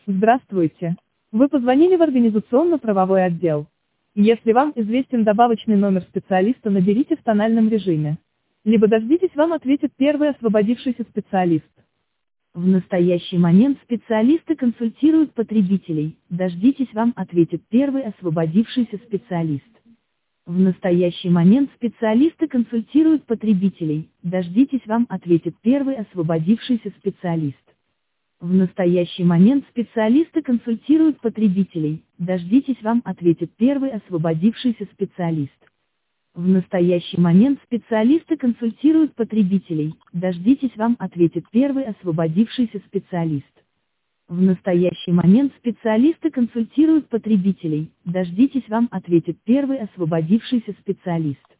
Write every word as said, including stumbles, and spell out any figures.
Здравствуйте. Вы позвонили в организационно-правовой отдел. Если вам известен добавочный номер специалиста, наберите в тональном режиме. Либо дождитесь, вам ответит первый освободившийся специалист. В настоящий момент специалисты консультируют потребителей. Дождитесь, вам ответит первый освободившийся специалист. В настоящий момент специалисты консультируют потребителей. Дождитесь, вам ответит первый освободившийся специалист. В настоящий момент специалисты консультируют потребителей. Дождитесь, вам ответит первый освободившийся специалист. В настоящий момент специалисты консультируют потребителей. Дождитесь, вам ответит первый освободившийся специалист. В настоящий момент специалисты консультируют потребителей. Дождитесь, вам ответит первый освободившийся специалист.